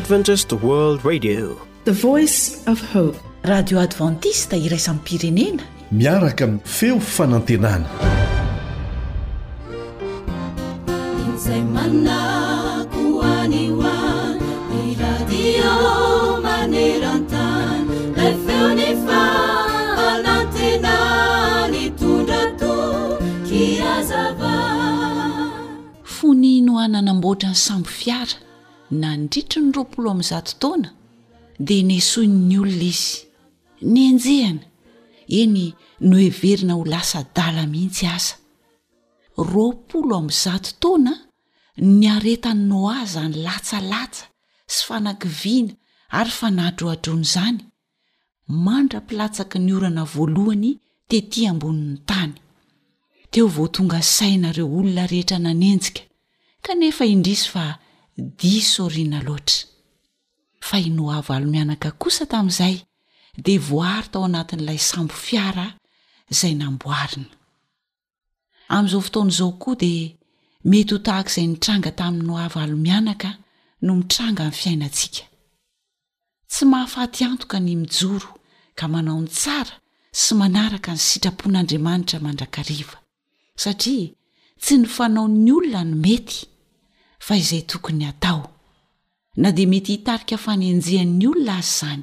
Adventist World Radio, the voice of hope. Radio Adventista iraisampirenena miaraka amin'ny feo fanantenana. Fonino ananamboatra ny sambo fiara nandritry ny 20 taona dia nesoiny ny olona izy nenjehana eny no heverina ho lasa dala mihitsy aza. 20 taona ny aretany Noaza ny latsalatsa sy fanakiviana ary fanadroadrony izany mandra-pilatsaky ny orana voalohany tetỳ ambonin'ny tany. Teo vao tonga sainareo olona rehetra nanenjika kanefa indrisy fa diso oriana loatra. Fa i Noa valo-mianaka kosa tamin'izay dia voary tao anatin'ilay sambo fiara izay namboarina. Amin'izao fotoana izao koa dia mety ho tahak'izay nitranga tamin'ny Noa valo-mianaka no mitranga amin'ny fiainantsika. Tsy mahafaty antoka ny mijoro ka manao ny tsara sy manaraka ny sitrapon'Andriamanitra mandrakariva, satria tsy ny fanaon'ny olona no mety fa izay tokony atao, na dia mety hitarika fanenjehan'ny olona azy izany.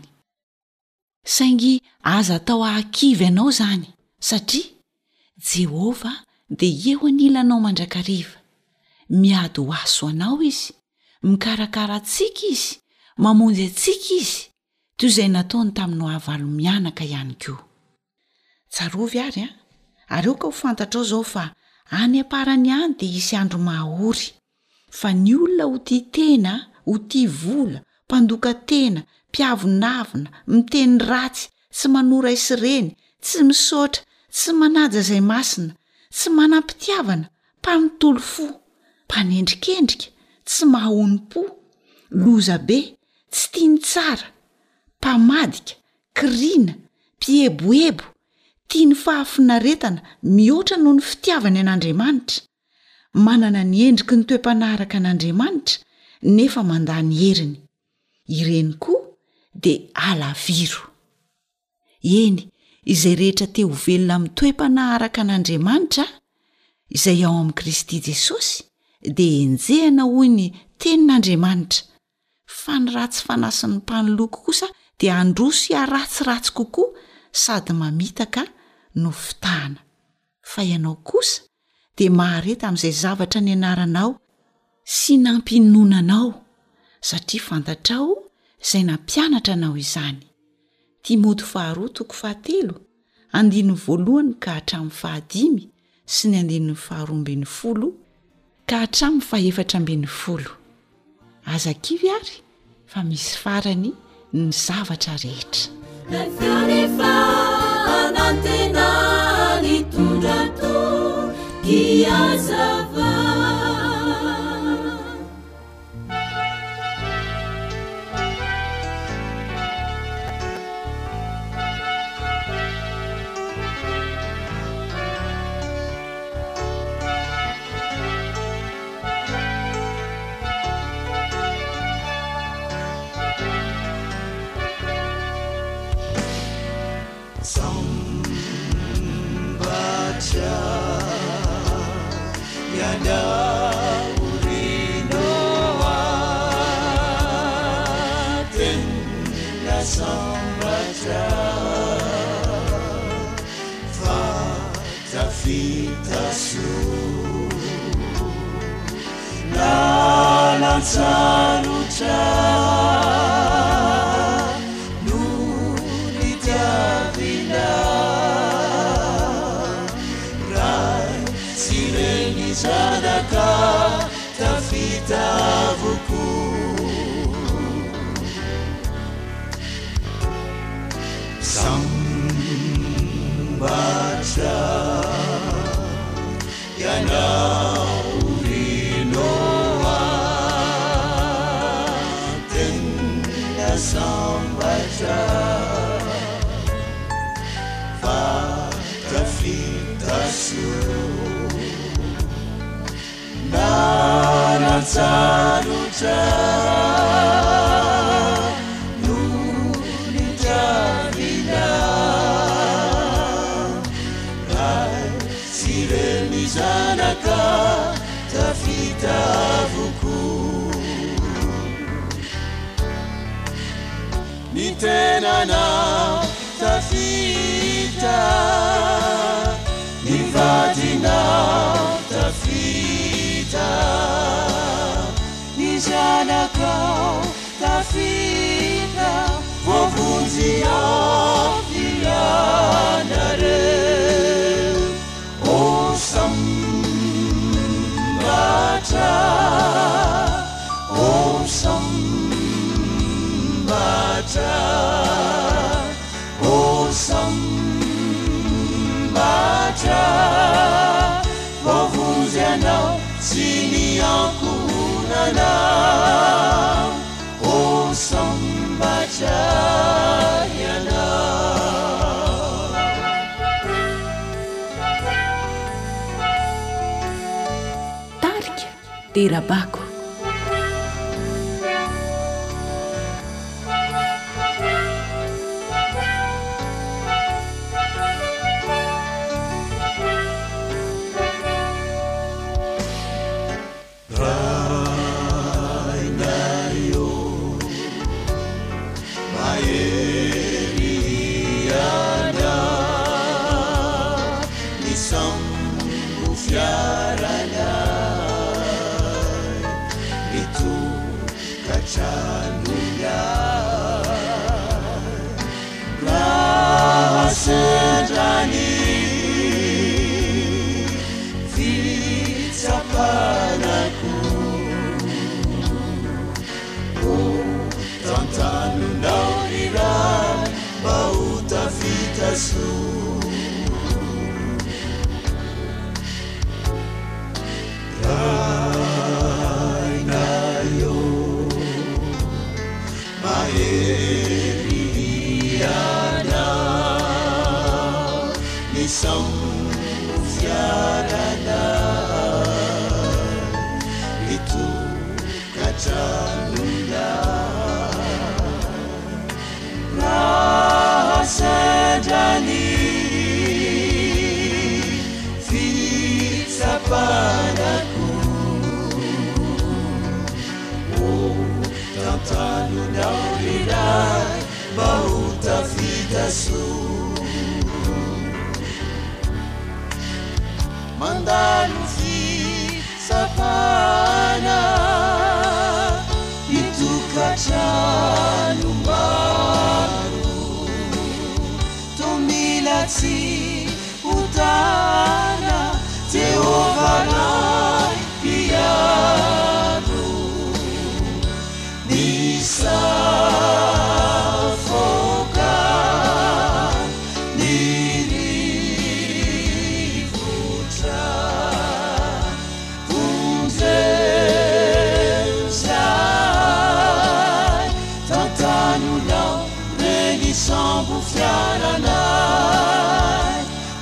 Saingy aza atao ahakivy ianao izany, satria Jehovah dia eo anilanao mandrakariva, miady ho aso anao izy, mikarakara antsika izy, mamonjy antsika izy, toy izay nataony tamin'ny Noa valo-mianaka ihany koa. Tsarovy ary areo ka ho fantatrao izao fa any aparany any dia isy andro mahaory, fa ny olona ho tia tena, ho tia vola, mpandoka tena, mpiavonavina, miteny ratsy, tsy manora isireny, tsy misaotra, tsy manaja izay masina, tsy manam-pitiavana, mpanotolo fo, mpanendrikendrika, tsy mahaonim-po, loza be, tsy tiany tsara, mpamadika, kiriana, mpieboebo, tiany fahafinaretana mihoatra noho ny fitiavany an'Andriamanitra, manana ny endriky ny toe-panaraka an'Andriamanitra nefa mandany heriny. Ireny koa dia alaviro. Eny, izay rehetra te ho velona amin'ny toe-panaraka an'Andriamanitra izay ao amin'ny Kristy Jesosy dia enjehana hoy ny tenin'Andriamanitra. Fa ny ratsy fanasin'ny mpanoloko kosa dia androso haratsiratsy kokoa sady mamitaka no fitahana. Fa ianao kosa dia mahareta amin'izay zavatra ny anaranao sy nampinonanao, satria fantatrao izay nampianatra anao izany. Timoty 2:7, 1:1 ka hatramin'ny 5 sy ny 2:12 ka hatramin'ny 4:10. Aza kivy ary fa misy farany ny zavatra rehetra. Saluta anao tafita nivadinao tafita ni zanakao tafita vovonziao fianareo osambatra osambatra osambatra vovonzy anao sy ny ankohonanao osambatra ianao tarika terabako Sendani vitsapanaku tantanunao irai bautafitasu rainayo maeriana samfiarana itu kacanunda rasadani fitsapanaku tantanunau irai bautafitasu mandalo fitsapana itukatrano maro tomilatsy utana Jehovaray piano nisafoka sambo fiaranay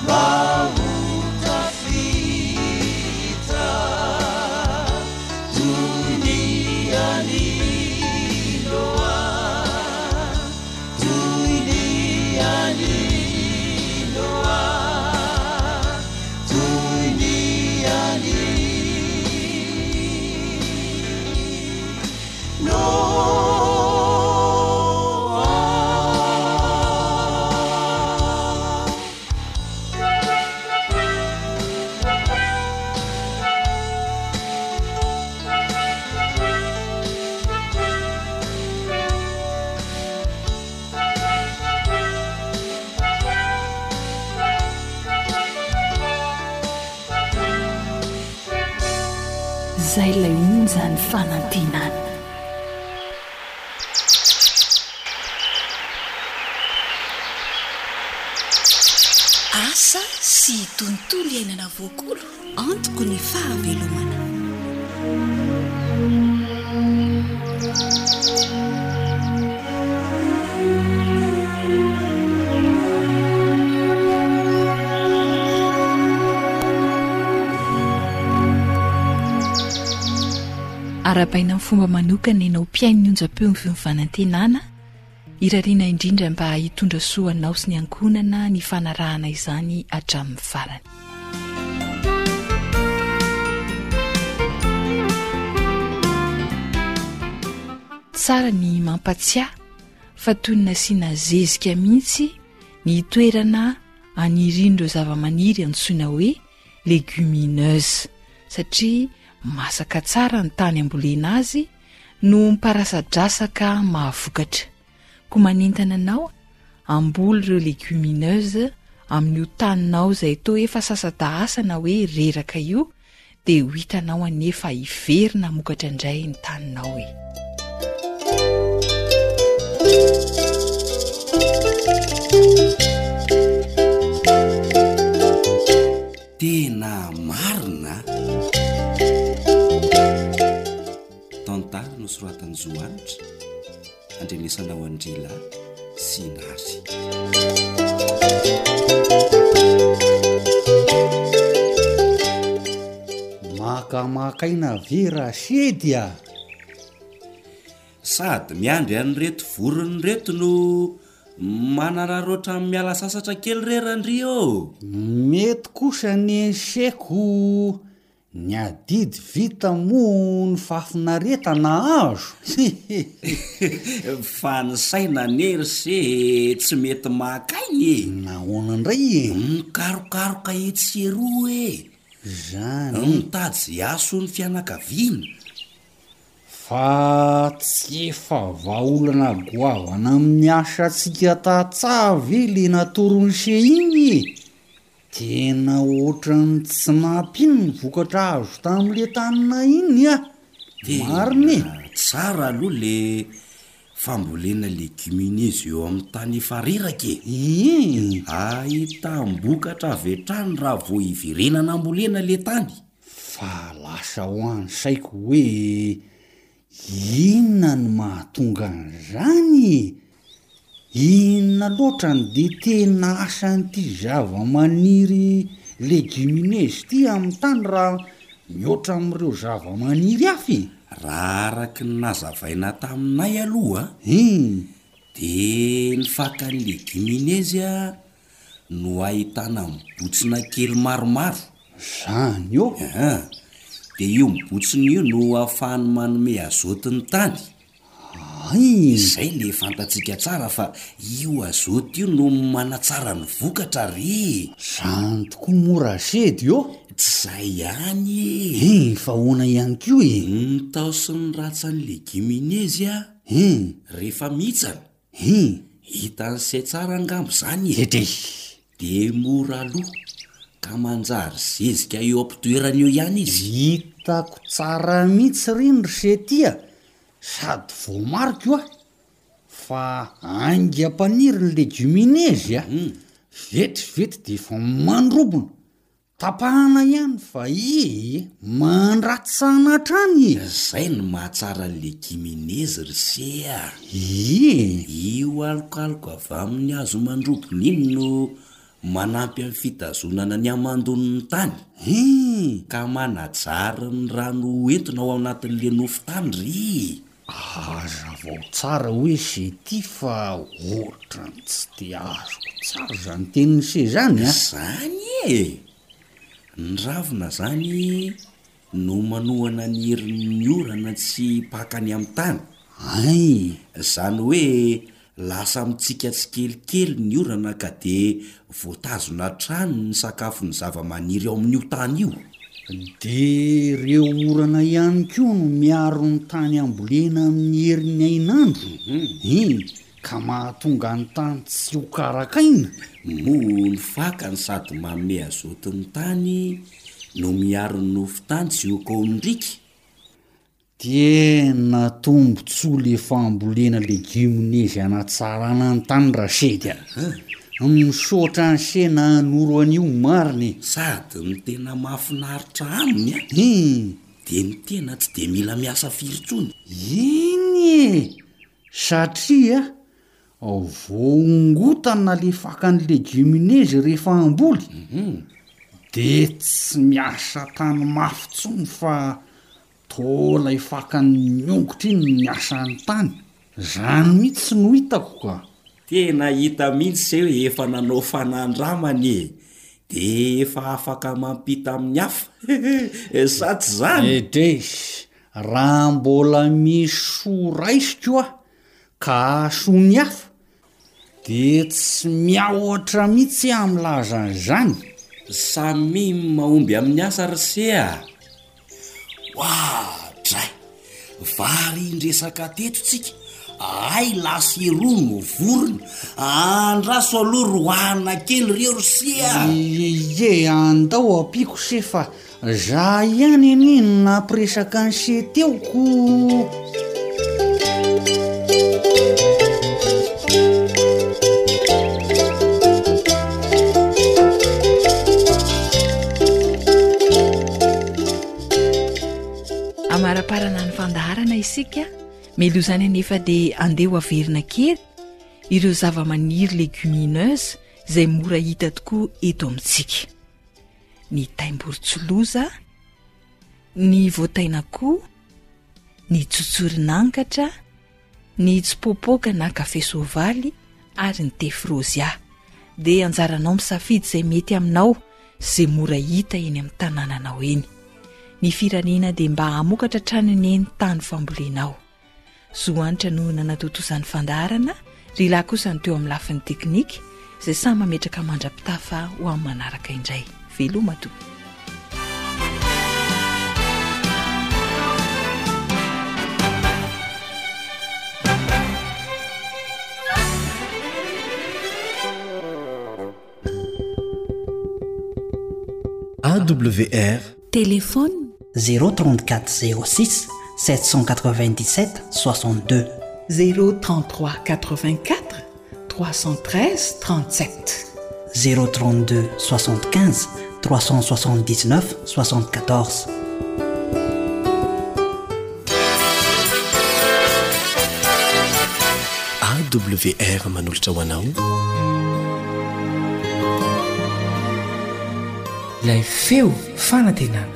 mahotafita toynianiloa toynianiloa zay ilay onjany fanantenana asa sy tontolo iainana voakolo antoko ny fahavelomana arapaina amin'ny fomba manokana ianao mpiaino ny onjam-peo ny fanantenana irariana indrindra mba hitondra soanao sy ny ankonana ny fanarahana izany hatramin'ny farany tsara ny mampatsiahy fa toy ny nasiana zezika mihitsy ny toerana anirindreo zavamaniry antsoina hoe légumineuse satria masaka tsara ny tany ambolena azy no miparasadrasaka mahavokatra. Koa manentana anao amboly ireo légumineuse amin'io taninao izay toa efa sasa-dahasa na hoe reraka io dia ho hitanao anefa hiverina mokatra indray ny taninao e. Tena marina tantara no soratany Zoanitra andrenesanao Andrila sy Nary. Maka-makaina vera sedya sady miandry any reto vorony reto no manararoatra miala sasatra kely rerandrio. mety kosa ny seko ny adidy vita mo ny fafinaretana azo. Fa ny saina nery se tsy mety makainy nahoana indray mikarokaroka etsero zany mitady aso ny fianakaviana fa tsy efa vaolana goavana amin'ny asa tsika tatsavy le natorony se igny tena ohatrany tsy nampino ny vokatra azo tamin'le tanina iny mariny tsara aloha le fambolena légumineuse eo amin'ny tany efa reraka ahitambokatra avetrany raha vo hivirenana ambolena le tany. fa lasa ho any saiko hoe inona ny mahatonga an'izany inona loatra ny de tena asan'ity zava-maniry légumineuse ty amin'ny tany raha mihoatra amin'ireo zava-maniry afy raha araky ny nazavaina taminay aloha de ny fakany légumineuse no ahitana mibotsina kely maromaro zany io de io mibotsiny io no ahafahany manome azoty ny tany. Izay le fantatsika tsara fa io azoty io no manatsara ny vokatra ry. Zany tokoa mora sedy io tsy zay ihany fa hoana ihany ko ny tao sy ny ratsan'ny légumineuse rehefa mitsana hitany se tsara angambo zany de mora aloha ka manjary zezika eo ampitoerana eo ihany izy. Hitako tsara mihitsy riny ry setia sady voamariko fa aingam-paniry ny légumineuse vetivety de efa mandrobona tapahana ihany fa mandratsana hatrany zay ny mahatsara légumineuse ry sea io alokaloka avy amin'ny hazo mandrobona iny no manampy amin'ny fitazonana ny amandoniny tany ka manajary ny rano entona ao anatin'le nofo tany ry. aza vao tsara hoe se ty fa ohatrany tsy de azoko tsara zany teniny se zany zany ny ravina zany no manohana ny herin'ny orana tsy pakany amin'ny tany zany hoe lasa mitsika tsy kelikely ny orana ka de voatazona trano ny sakafo ny zava-maniry ao amin'io tany io. de reo orana ihany koa no miaro ny tany ambolena amin'ny herin'ny ainandro ka mahatonga ny tany tsy ho karakaina mo ny fakany sady manome azoty ny tany no miaro ny nofo tany tsy hokaomindrika. tena tombotsoa le fambolena légumineuse anatsarana ny tany raha sedy misaotra ny sena noro an'io mariny sady ny tena mahafinaritra aminy de ny tena tsy de mila miasa firy-tsony iny satria voongotana le fakany légumineuse rehefa amboly de tsy miasa tany mafy tsony fa tolay fakany miongotra iny miasany tany zany mihitsy no hitako ka tena hita mihitsy zay hoe efa nanao fanandramany de efa afaka mampita amin'ny hafa saty zany raha mbola misy so raisiko ka soany hafa de tsy miaohatra mihitsy am'lazany zany. Samy mahomby amin'ny asa rysea. Oa dray vary indresaka tetotsika ay lasy roa no vorona andraso aloha roana kely reo rysea. Ie andao ampiko sefa za ihany aniny nampiresaka ny se teoko. Amaraparana ny fandaharana isika melozany anefa dia andeha ho averina kely ireo zava-maniry légumineuse izay mora hita tokoa eto amintsika. Ny taimboritsoloza, ny voatainakoho, ny tsotsorinankatra, ny tsipopoka na kafe sovaly ary ny tefrozia. Dia anjaranao misafidy izay mety aminao izay mora hita eny amin'ny tanànanao eny. Ny firanena dia mba hamokatra tranony eny tany fambolenao. Zoanitra no nanatotosany fandaharana, ry lahy kosa ny teo amin'ny lafiny teknika izay samy mametraka mandra-pitafa ho amin'ny manaraka indray. Veloma to. AWR Téléphone 034 06 797 62 033 84 313 37 032 75 379 74. AWR manolotra ho anao ilay feo fanantenana.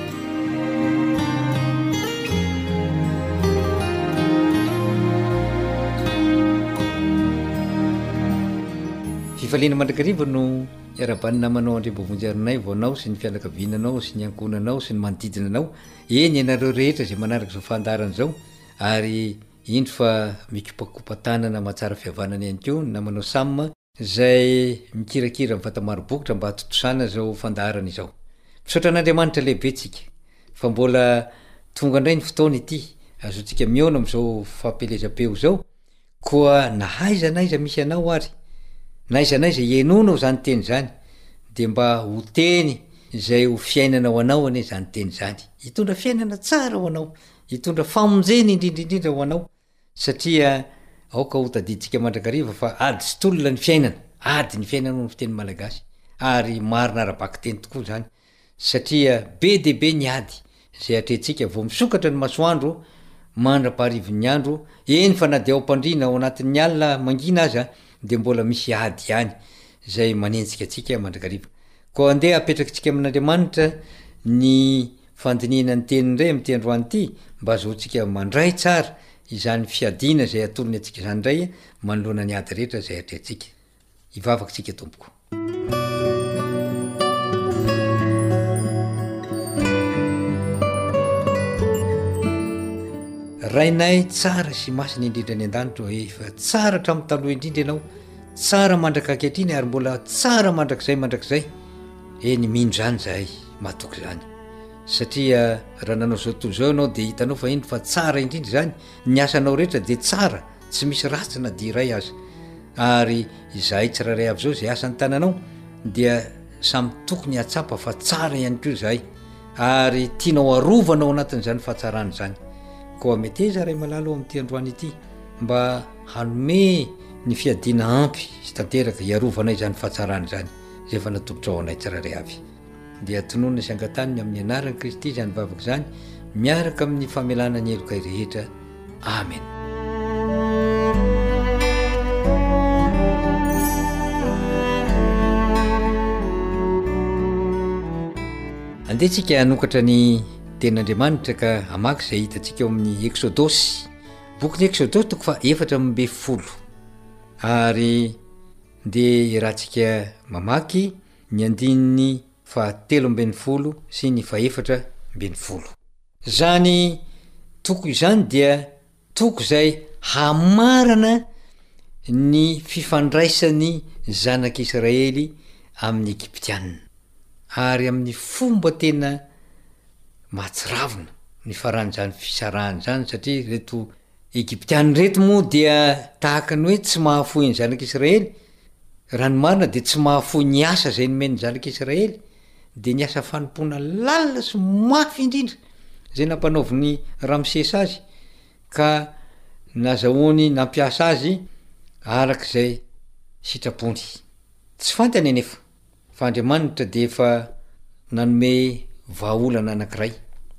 Fifaliana mandrakariva no iarabanina manao andrem-bovonjerinay vaonao sy ny fianakavinanao sy ny ankonanao sy ny manodidina anao. Eny ianareo rehetra zay manaraka zao fandarana zao ary indro fa mikopakopatanana mahatsara fihavanana ihany keo na manao samma zay mikirakira mivata marobokotra mba hatotosana zao fandaharana izao. Misaotra an'Andriamanitra lehibetsika fa mbola tonga indray ny fotoana ity azotsika miona am'izao fampelezam-peo zao koa nahaizanaiza misy anao ary naizanaiza ienonao zany teny zany de mba ho teny zay ho fiainana ho anao ane zany teny zany, hitondra fiainana tsara ho anao, hitondra famonjeny indrindraindrindra ho anao satria aoka ho tadiditsika mandrakariva fa ady sy tolona ny fiainana, ady ny fiainana ny fiteny malagasy ary marina arabaky teny tokoa zany satria be debe ny ady zay atretsika vao misokatra ny masoandro mandra-paharivin'ny andro eny fa na de ao ampandrina ao anatin'ny alina mangina aza de mbola misy ady ihany zay manenjika atsika mandrakariva. Ko andeha apetrakitsika amin'Andriamanitra ny fandinina ny teny ndray amin'ny androany ity mba azotsika mandray tsara izany fiadina zay atolony atsika zany ndray manoloana ny ady rehetra zay atretsika. Ivavaksika tompoko. Rainay tsara sy masiny indrindra ny an-danitra hoe fa tsara hatramin'ny taloha indrindra ianao, tsara mandrakakehitriny ary mbola tsara mandrakizay eny mindro zany zahay mahatoky zany satria raha nanao zao tontolo zao ianao de hitanao fa indro fa tsara indrindra zany ny asanao rehetra de tsara tsy misy ratsy na di iray aza ary izahay tsiraray avy zao zay asan'ny tananao dia samy tokony atsapa fa tsara ihany koa zahay ary tianao arovanao anatin'izany fahatsarany zany. Koa meteza ray malalo amin'ity androany ity mba hanome ny fiadina ampy sy tanteraka hiarovanay zany fahatsarany zany zay efa natolotra ao anay tsiraray avy dia tononona sy angataniny amin'ny anaran'i Kristy zany vavaka zany miaraka amin'ny famelana ny elokay rehetra. Amen. Andetsika hanokatra ny ten'Andriamanitra ka hamaky zay hitantsika eo amin'ny Exodosy, bokyny Exodosy toko fa 4:10 ary de irahantsika mamaky ny 7:10 sy ny 4:10. Zany toko izany dia toko zay hamarana ny fifandraisany zanak'Israely amin'ny Egyptianina ary amin'ny fomba tena matsiravina ny faran'zany fisarahany zany satria reto Egyptianina reto moa dia tahaka ny hoe tsy mahafoy ny zanak'Israely raha ny marina de tsy mahafoy ny asa zay nomeny zanak'Israely de ny asa fanompona lalina sy mafy indrindra zay nampanaoviny Ramsesy azy ka nazahoany nampiasa azy arak'izay sitrapony tsy fantany anefa fa Andriamanitra de efa nanome vahaolana anankiray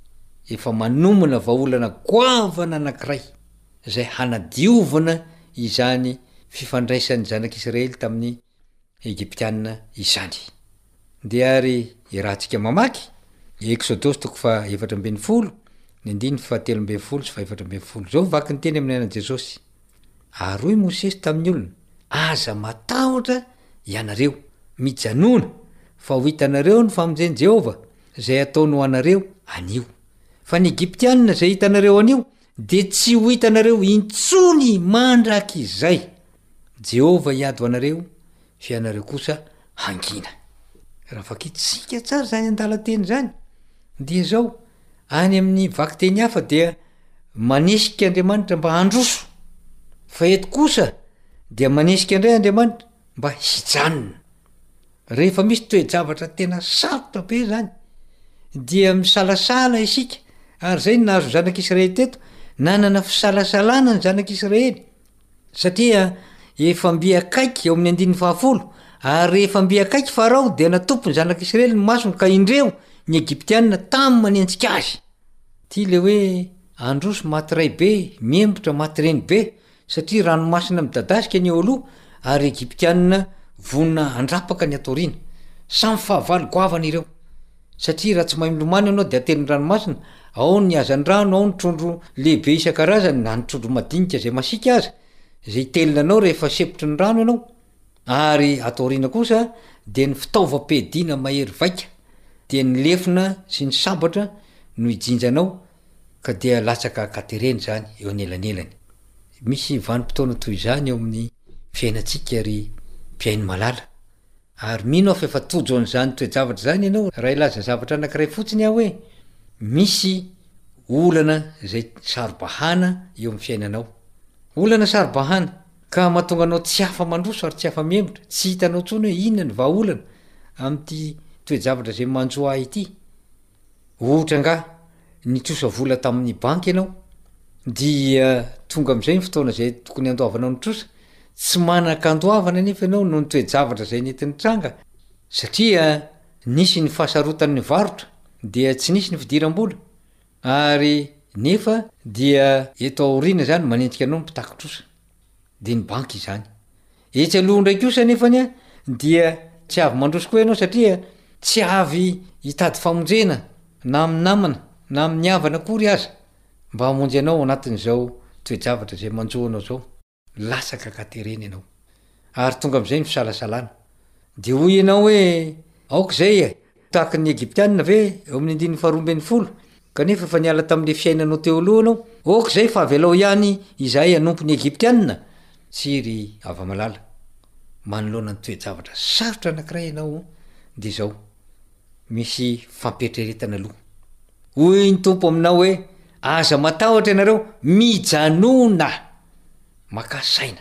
efa manomana vahaolana goavana anankiray zay hanadiovana izany fifandraisan'ny zanak'Israely tamin'ny Egyptianina izany de ary irahantsika mamaky Exodus 4:10 ny 7:10 sy 7:10 zao vaky ny teny amin'ny anan'i Jesosy aroy Mosesy tamin'ny olona aza matahotra ianareo mijanona fa ho hitanareo ny famonjeny Jehova zay ataony ho anareo anio fa ny Egyptianina zay hitanareo anio de tsy ho hitanareo intsony mandrak'izay Jehova hiady ho anareo fi anareo kosa hangina raha fakitsika tsara zany andalateny zany dia zao any amin'ny vaky teny hafa dia manesika Andriamanitra mba handroso fa eto kosa dia manesika indray Andriamanitra mba hijanona rehefa misy toe-javatra tena sarotra be zany dia misalasala isika ary zay nahazo zanak'Israely teto nanana fisalasalana ny zanak'Israely satria efa mbi akaiky eo amin'ny 110 ary efa mbi akaiky Farao dia natompo ny zanak'Israely ny masony ka indreo ny Egyptianina tamy manentsika azy ty le hoe androso matyray be miembotra matyreny be satria ranomasina midadasika ny eo aloha ary Egyptianina vonina andrapaka ny atoriana samy fahavalo goavana ireo satria raha tsy mahay milomano ianao de atelin'ny ranomasina ao ny azan-drano ao ny trondro lehibe isan-karazany na ny trondro madinika zay masika azy zay telina anao rehefa sepotry ny rano ianao ary atoriana kosa de ny fitaovam-piadiana mahery vaika de ny lefina sy ny sambatra no ijinjanao ka dia latsaka katereny zany eo anelanelany misy vanim-potoana toy izany eo amin'ny fiainatsika ary mpiainy malala ary mino aho fa efa tojo an'izany toe-javatra zany ianao raha ilaza zavatra anankiray fotsiny aho hoe misy olana zay sarobahana eo amin'ny fiainanao olana sarobahana ka mahatonga anao tsy hafa mandroso ary tsy hafa miembotra tsy hitanao tsony hoe inona ny vahaolana am'ty toe-javatra zay manjoa ahy ity ohatra nga nitrosa vola tamin'ny banky ianao dia tonga am'izay ny fotoana zay tokony andoavanao nitrosa tsy manan-kandoavana nefa ianao no ny toe-javatra zay nentiny tranga satria nisy ny fahasarotan'ny varotra dia tsy nisy ny fidiram-bola ary nefa dia eto aoriana zany manentsika anao mpitakitrosa de ny banky izany etsy aloha ndray kosa nefany a dia tsy avy mandroso koa ianao satria tsy avy hitady famonjena na amin'ny namana na amin'ny havana kory aza mba hamonjy anao anatin'izao toe-javatra zay manjoanao zao lasaka katereny ianao ary tonga am'izay ny fisalasalana de hoy ianao hoe aoka zay tahaky ny Egyptianina ve eo amin'ny 120 kanefa fa niala tamin'le fiainanao teo aloha anao oka zay fa avy alao ihany izahay anompo ny Egyptianina tsiry ava-malala manoloana ny toe-javatra sarotra anankiray ianao de zao misy fampetreretana aloha hoy ny tompo aminao hoe aza matahotra ianareo mijanona maka saina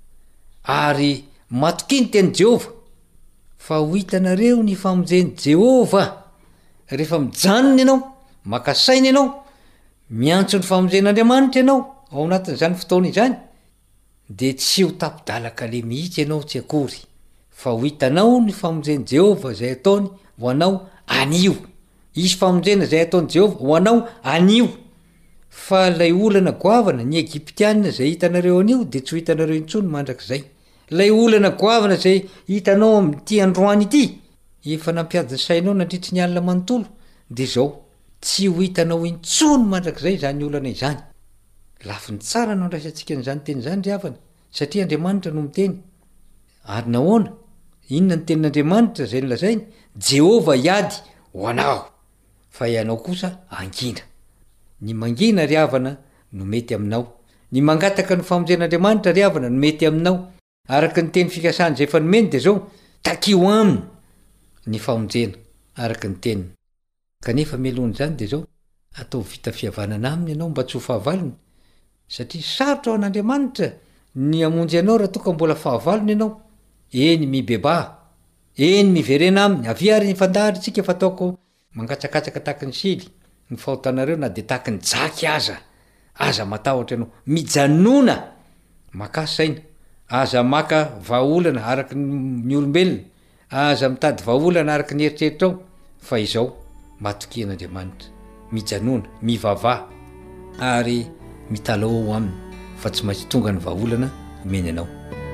ary matokiny teny Jehova fa ho hitanareo ny famonjeny Jehova rehefa mijanona ianao maka saina ianao miantso ny famonjen'Andriamanitra ianao ao anatin'izany fotoana izany de tsy ho tapidalaka le mihitsy ianao tsy akory fa ho hitanao ny famonjeny Jehova zay ataony ho anao anio isy famonjena zay ataony Jehova ho anao anio fa lay olana goavana ny Egyptianina zay hitanareo anio de tsy ho hitanareo intsony mandrak'izay lay olana goavana zay hitanao am'ty androany ity efa nampiady ny sainao nandritry ny alina manontolo de zao tsy ho hitanao intsony mandrak'izay zany olana izany lafi ny tsara no andraisantsika n'izany teny zany ry havana satria Andriamanitra no miteny ary nahoana inona ny tenin'Andriamanitra zay nylazainy Jehova iady ho anao fa ianao kosa angina ny mangina ry havana no mety aminao ny mangataka ny famonjen'andriamanitra ry havana no mety aminao araky ny teny fikasany zay efa nomeny de zao takio aminy ny famonjena araky ny teniny kanefa melony zany de zao atao vita fihavanana aminy ianao mba tsy ho fahavalony satria sarotra ao an'andriamanitra ny amonjy anao raha toka mbola fahavalony ianao eny mibeba eny miverena aminy avy ary ny fandaharytsika fa ataoko mangatsakatsaka tahaky ny sily ny fahotanareo na de tahaky ny jaky aza matahotra ianao mijanona makasy saina aza maka vaolana araky ny olombelona aza mitady vaolana araky ny eritreritra ao fa izao matokian'andriamanitra mijanona mivava ary mitalao ao aminy fa tsy maintsy tonga ny vaolana meny anao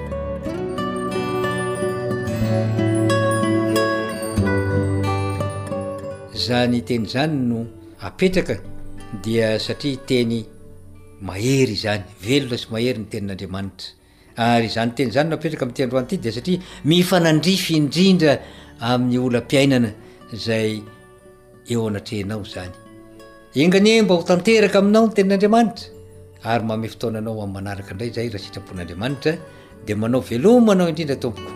zany teny zany no apetraka dia satria teny mahery zany velona sy mahery ny tenin'andriamanitra ary zany teny zany no apetraka am'ty androany ty de satria mifanandrify indrindra amin'ny olam-piainana zay eo anatrehanao zany enganie mba ho tanteraka aminao ny tenin'andriamanitra ary mame fotoananao amin'ny manaraka indray zay raha sitrapon'andriamanitra de manao velomanao indrindra tompoko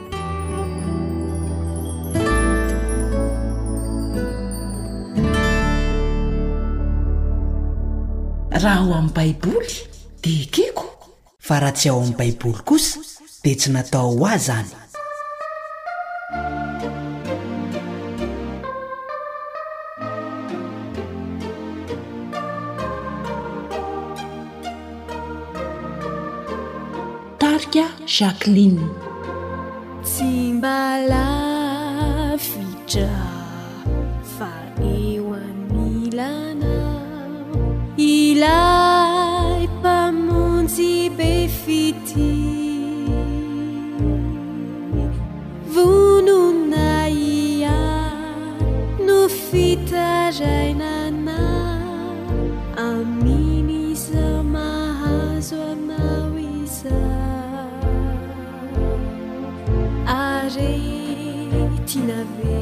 raha ho amin'ny baiboly de ekeko fa raha tsy ao amin'ny baiboly kosa de tsy natao ho azany tarika Jacqueline tsy mbala fitra fa eo anilana ilay mpamonjy be fity vonona ia no fitarainana aminy iza mahazo anao iza aretina ve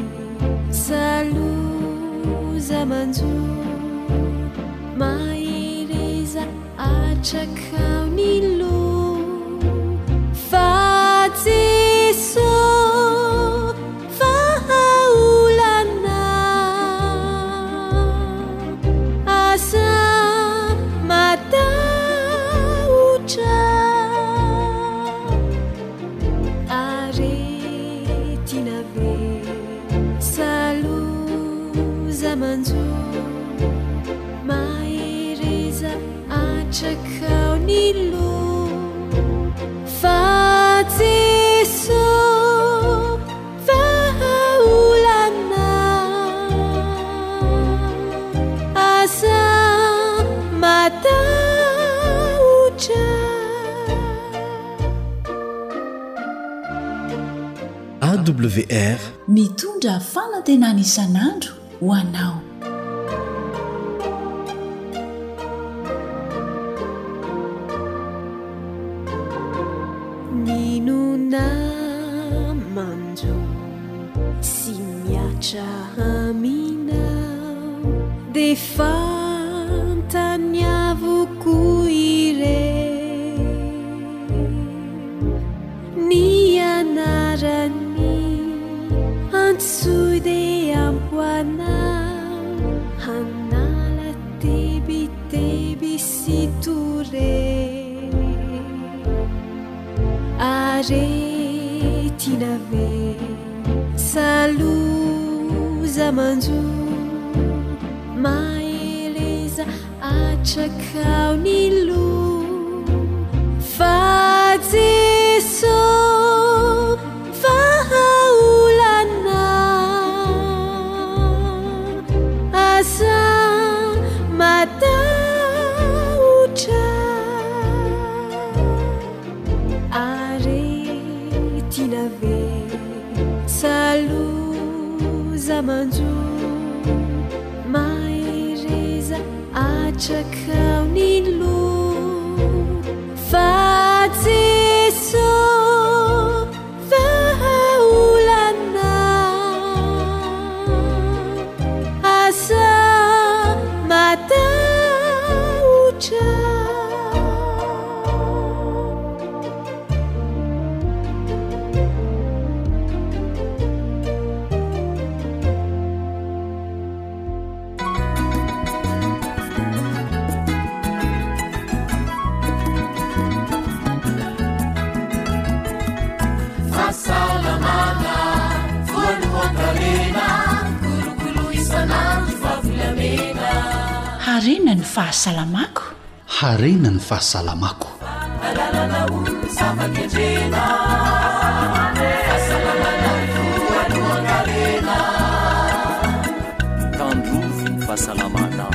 saloza manjo mahereza atrakao ny lo fa Jeso fahaolana asa matahotra aretina ve saloza manjo atrakao ny lo fa Jeso fahaolana asa matahotra AWR mitondra fanantenana isan'andro ho anao manjo si miatra aminao de fantaniavoko ire ny anarany antsoy de ampoanao hanala tebiteby sy tore aretina ve saloza manjo mahereza atrakao ny lo fa Jeso fahaolana asa matahotra aretina ve saloza manjo mahereza atrakao ny lo fa Jeso fahaolana asa matahotra harena ny fahasalamako. Harena ny fahasalamako. Tandrovy ny fahasalamana.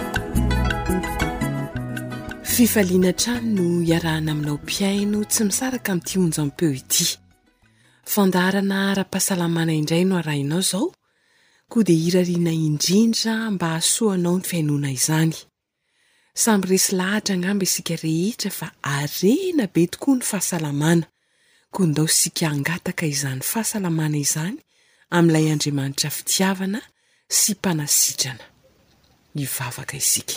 Fifaliana trano no iarahana aminao mpiaino tsy misaraka amin'ity onjam-peo ity. Fandarana ara-pahasalamana indray no arahinao zao, koa dia hirariana indrindra mba hahasoanao ny fiainona izany. Samby resy lahatra angamba isika rehetra fa arena be tokoa ny fahasalamana, koa ndao sika angataka izany fahasalamana izany amin'ilay Andriamanitra fitiavana sy mpanasitrana. Hivavaka isika.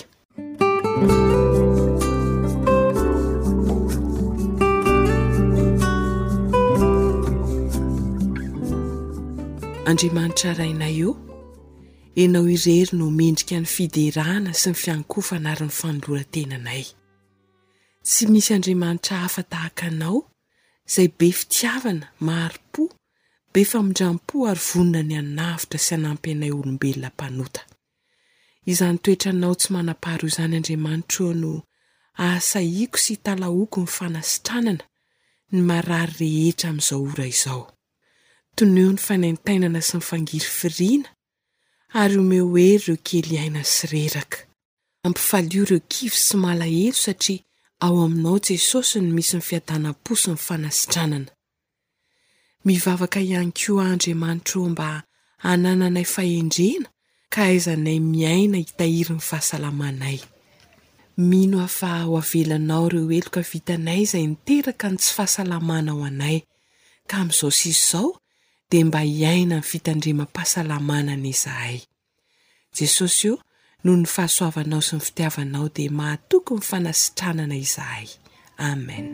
Andriamanitra raina eo, enao irery no mendrika ny fiderana sy ny fiankofana ary ny fanoloran-tenanay. Tsy misy Andriamanitra hafa tahaka anao, izay be fitiavana, mahari-po, be famindram-po ary vonona ny anavitra sy anampy anay olombelona mpanota. Izany toetranao tsy manam-paharo izany Andriamanitra no ahasahiako sy talaoko ny fanasitranana ny marary rehetra amin'izao ora izao. Toneo ny fanaintainana sy ny fangiry firiana, ary omeo hery ireo kely aina sy reraka. Ampifalio ireo kivy sy malahelo satria ao aminao Jesosy ny misy ny fiadanam-po sy ny fanasitranana. Mivavaka ihany koa Andriamanitra mba hanananay fahendrena ka aizanay miaina hitahiry ny fahasalamanay. Mino afa ho avelanao ireo eloka vitanay izay niteraka ny tsy fahasalamana ao anay, ka amin'izao sy izao dia mba hiaina ny fitandrema-pahasalamana izahay. Jesosy io, noho ny fahasoavanao sy ny fitiavanao dia mahatoky ny fanasitranana izahay. Amen.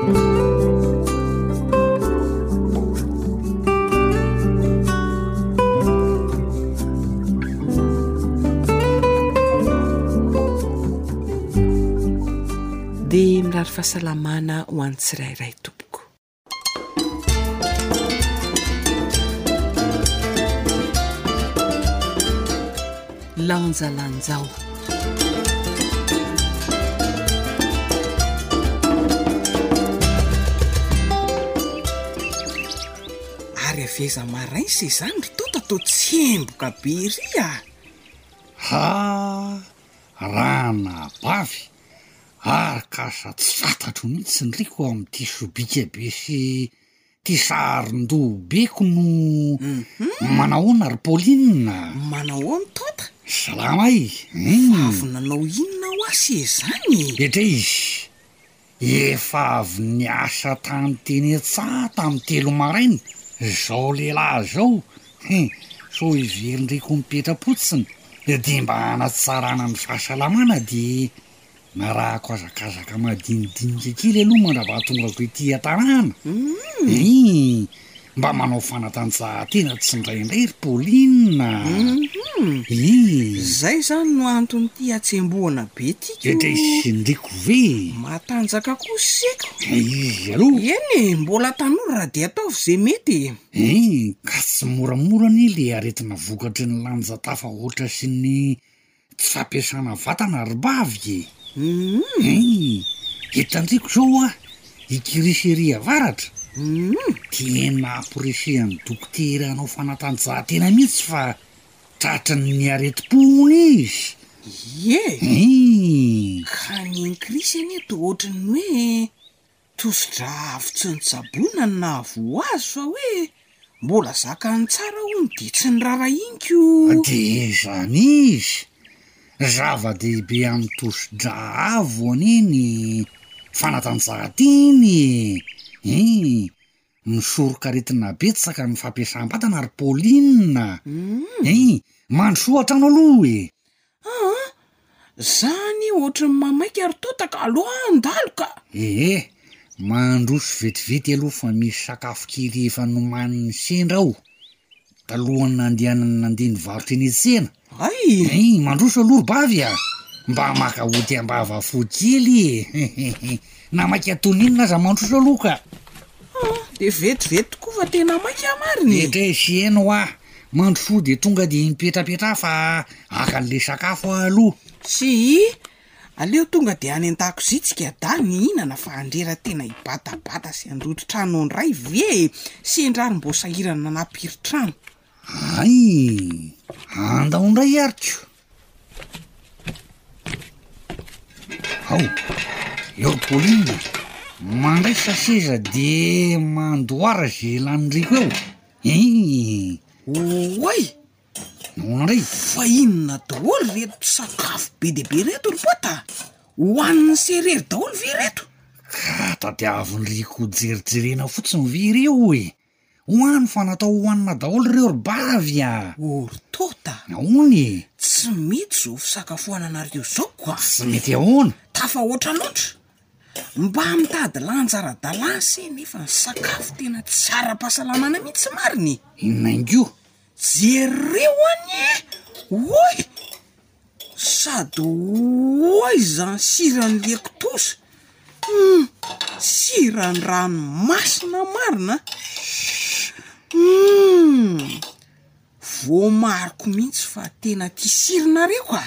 Dia mirary fahasalamana ho an'ny tsirairay tompoko. Lanjalanjao. Ary aveza marainy se izany ry tota to tsemboka be ry a. Ha, rana bavy. Arkasa tsy fantatro mihitsy ny riko amin'ity sobika be sy ty sarin-doha beko no manahoana ry Pauline. Manahoana tota? Salama i. Avy nanao inona ho asy izany? Etra izy. Efa avy niasa tany teny Antsaha tamin'ny 3 maraina. Zao lehilahy zao. So iverindriko mipetra-potsiny. Dia mba hanatsarana ny fahasalamana dia narahako azakazaka madinidinika kely aloha mandrapahatongako ity an-tanàna. Mba manao fanatanjahantena tsy indraindray ry Pauline. Zay zany no antony atsembohana be tiako. Etra isindriko ve. Matanjaka koa seko. Izy aloha. Eny, mbola tanora raha dia ataovy izay mety. Ka tsy moramora ny le aretina vokatry ny lanjatafa ohatra sy ny tsy fampiasana vatana ry bavy. Etandriko zao a, ikiriseria varatra. Tena ampiresehan'ny dokotera anao fanatanjahantena mihitsy fa tratran'ny areti-pony izy. Ka ny Krisy anie to ohatrany hoe tosidra-avy tsy nitsabona ny nahavo azy fa hoe mbola zakany tsara hono dia tsy ny rarahinko. Dia zany izy. Zava-dehibe amin'ny tosidra-avo aneny fanatanjahanteny. Misoroka-retina betsaka ny fampiasam-batana ry Pauline. Mandrosoatra anao aloha e. Zany ohatrany mamaika ary tota ka aloha andalo ka. Mandroso vetivety aloha fa misy sakafo kely efa nomaniny sendra aho talohany nandehanany nandeha nivarotra eny an-tsena. Mandroso aloha ry bavy a, mba maka ody ambava fo kely e. Namaika toninona aza mandroso aloha ka. Dia vetivety tokoa fa tena maika mariny. Etra sieno a, mandroso dia tonga dia mipetrapetra fa akan'le sakafo aloha. sy aleo tonga de any an-dakozitsika da nihinana fa andrera tena hibatabata sy andrototrano ndray ve sy endrarym-bo sahirana nampiry-trano. ay andao ndray ariko ao eo Pauline mandray saseza de mandoara ze lanindriko eo oy nonandray fa inona daholo reto sakafo be deabe reto ripota hoaniny serery daholo ve reto ka tadiavonyriko jerijerena fotsiny ve reo oe hoany fa natao hoanina daholo reo ry bavy a ortota aony tsy mety zo fisakafoananareo zao koa tsy mety ahoana tafa oatra loatra mba mitady lanjaradalà se nefa ny sakafo tena tsara-pahasalamana mihitsy mariny inona ingo jereo any oy sady oy zany sirany lektosa sirany rano masina marina voamariko mihitsy fa tena ty sirinareo ka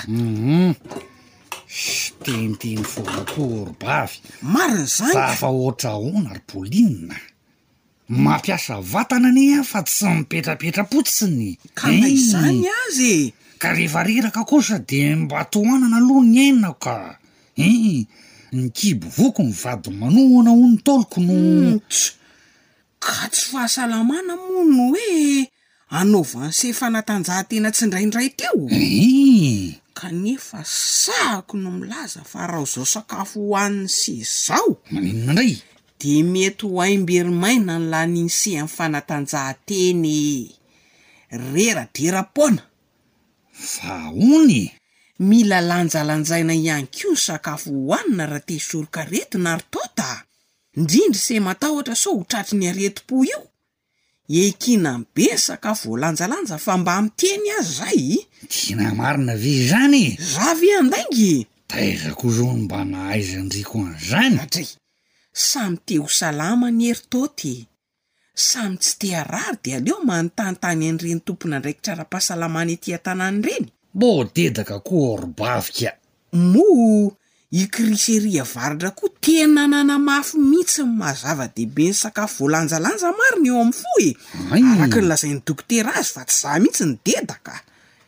teniteny foakory bavy marina zany safa oatra ahoana ry Pauline mampiasa vatana ane fa tsy mipetrapetra-potsiny ka nay zany azy ka rehefa reraka kosa de mba tohanana aloha ny ainako ka ny kibo voko ny vady manohana ho ny toloko no ka tsy fahasalamana moa no hoe anaovan'se fanatanjahantena tsy ndraindray teo kanefa sahako no milaza fa raha zao sakafo hoaniny se zao maninona ndray de mety ho aimberymaina ny laniny se amin'ny fanatanjahanteny rera-dera-pona fa ony mila lanjalanjaina ihany ko ny sakafo hoanina raha te hisoroka aretina ry tota indrindra se matahotra so ho tratry ny areti-po io ekina be ny sakafo voalanjalanja fa mba miteny azy zay tina marina ve zany zavy andaingy taizako zao ny mba nahaizandriko an'izany atray samy te ho salama ny eritoty samy tsy te harary de aleo manontanytany an'ireny tompona ndraiky tsara-pahasalamana ety an-tanany reny bo dedaka koa ry bavika mo ikriseria varatra koa tena nanamafy mihitsy ny mazava-dehibe ny sakafo voalanjalanja marina eo amin'ny fo araka ny lazain'ny dokotera azy fa tsy za mihitsy ny dedaka